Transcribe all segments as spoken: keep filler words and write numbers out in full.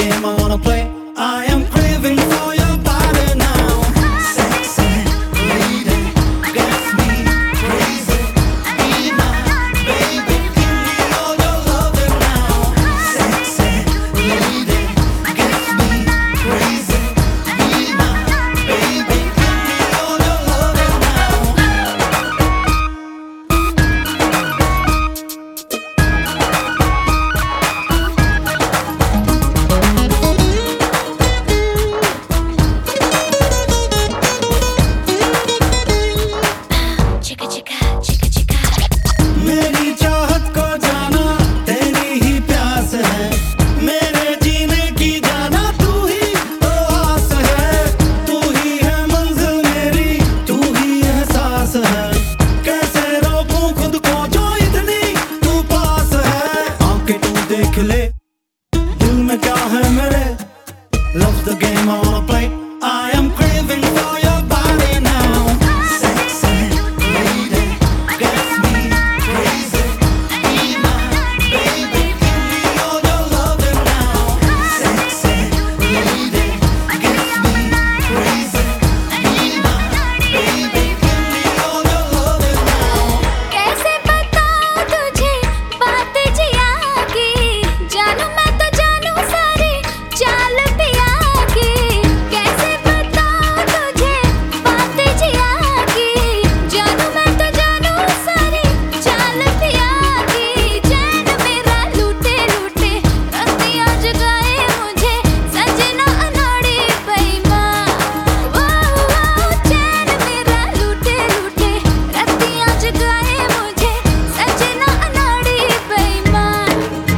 game I wanna play. I am craving for your body now. Sexy lady, gets me crazy. Be my baby, give me all your loving now. Sexy lady, gets me crazy. Be my baby, give me all your loving now. चिका चिका चिका चिका मेरी चाहत को जाना तेरी ही प्यास है, मेरे जीने की जाना तू ही तो आस है। तू ही है मंजिल मेरी, तू ही एहसास है। कैसे रोकूं खुद को जो इतनी तू पास है। आंखें तू देख ले दिल में क्या है मेरे। Love's the game I wanna play. I am craving for your body now. Sexy lady, gets me crazy. Be my baby, give me all your loving now. Sexy lady, gets me crazy. Be my baby, give me all your loving now. कैसे बताऊं तुझे बात जिया की, जानू मैं तो जानू सारी चाल पिया की। कैसे बताऊं तुझे बात जिया की, जानू मैं तो जानू सारी चाल पिया की। चैन मेरा लूटे लूटे रतियां जगाए मुझे सजना अनाड़ी बेईमान। वाह वाह चैन मेरा लूटे लूटे रतियां जगाए मुझे सजना अनाड़ी बेईमान।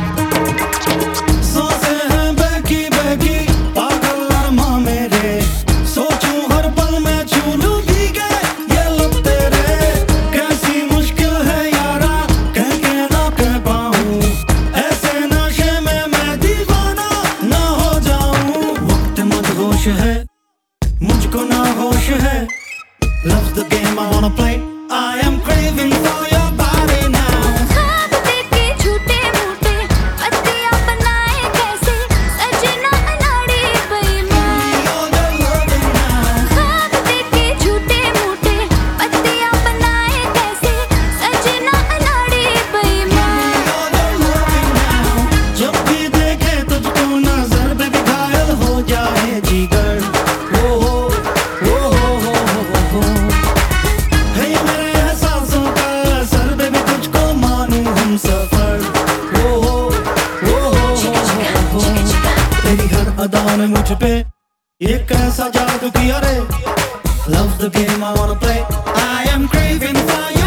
सांसें हैं बहकी बहकी पागल अरमा मेरे। सोचूं हर पल में छू लूं भीगे ये लब तेरे। कैसी मुश्किल है यारा कह के ना कह पाऊं। ऐसे नशे में मैं दीवाना ना हो जाऊं। वक्त मदहोश है मुझको ना होश है। Love's the game I wanna play. I am craving for your body now. ख्वाब देखे झूठे मूठे पत्तियां बनाए कैसे सजना अनाड़ी बेईमान। All your loving now. ख्वाब देखे झूठे मूठे पत्तियां बनाए कैसे सजना अनाड़ी बेईमान। All your loving now. जब भी देखे तुझको नजर पे भी घायल हो जाए जिगर। ओ हो ओ हो हो हो हो है ये मेरे एहसासों का असर बेबी तुझको मानूं हम सफर। ओ हो ओ हो हो हो तेरी हर अदा ने मुझ पे ये कैसा जादू किया रे। Love's the game I wanna play. I am craving for you.